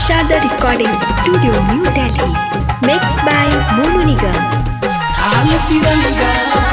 Prashada Recording Studio, New Delhi. Mixed by Monu Nigam. हाल तिरंगा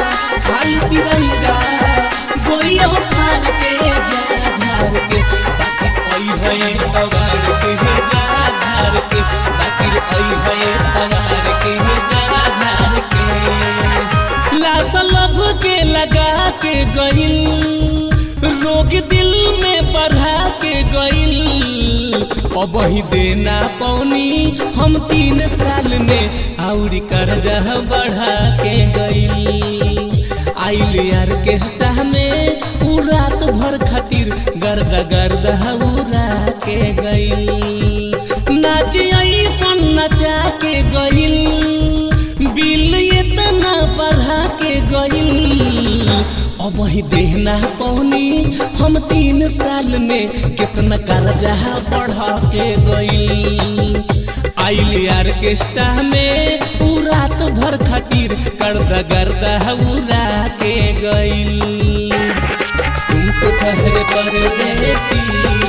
गोरिया फार के जा झार के बाकी आई है तवार के जा झार के बाकी आई है तवार के जा झार के लाश लब के लगा के गइल रोग दिल में बढ़ा के गइल अब ही देना पौनी हम 3 साल में और कर्जा बढ़ा के गइल आइल यार के हटा में उ रात भर खातिर गर्दा उड़ा के गइल नाच ऐसन नचा के गइल बिल इतना बढ़ा के गइल अब ही देना पौनी हम 3 साल में कितना कर्जा बढ़ा के गइल आइल यार के में उ रात भर खातिर गर्दा उड़ा के गइल तुमको ठहरे परदेसी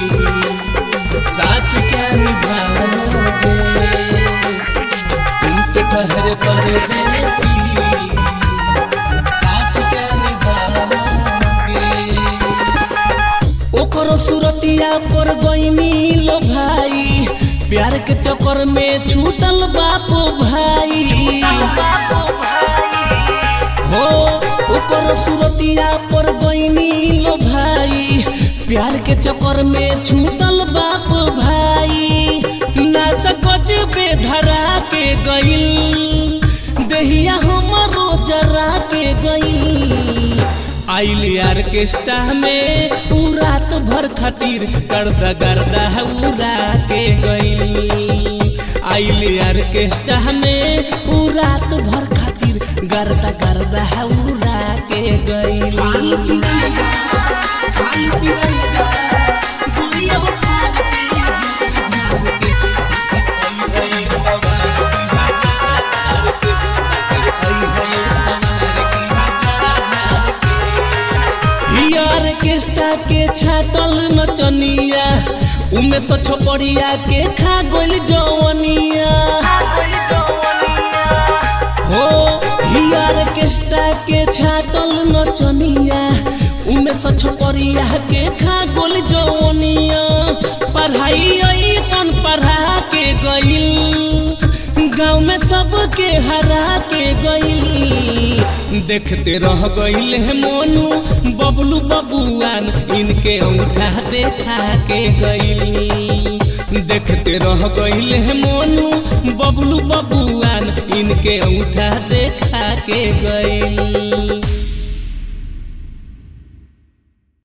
साथ क्या निभाओगे तुमको ठहरे परदेसी साथ क्या निभाओगे ओकरो सुरतिया पर गइनी लो भाई प्यार के चक्कर में छूटल बापू भाई हो ऊपर सुरतिया पर गइनी लो भाई प्यार के चक्कर में छूटल बापू भाई ना सकच पे धरा के गइल देहिया हमरो जरा के गइल आइल यार के में उ रात भर खातिर गर्दा उड़ा के गइल आइल यार के में उ रात भर खातिर गर्दा उड़ा के गइल के छाटल नचनिया उमे छोपड़िया के खा गोल जवनिया हो हियार के छाटल नचनिया उमे छोपड़िया के खा गोल जवनिया पढ़ाई ऐसन पढ़ा के गइल गाँव में सबके हरा के गइल देखते रह गइल है मोनू बबलू बबुआन इनके औंठा देखा के गइल देखते रह गइल है मोनू बबलू बबुआन इनके औंठा देखा के गइल।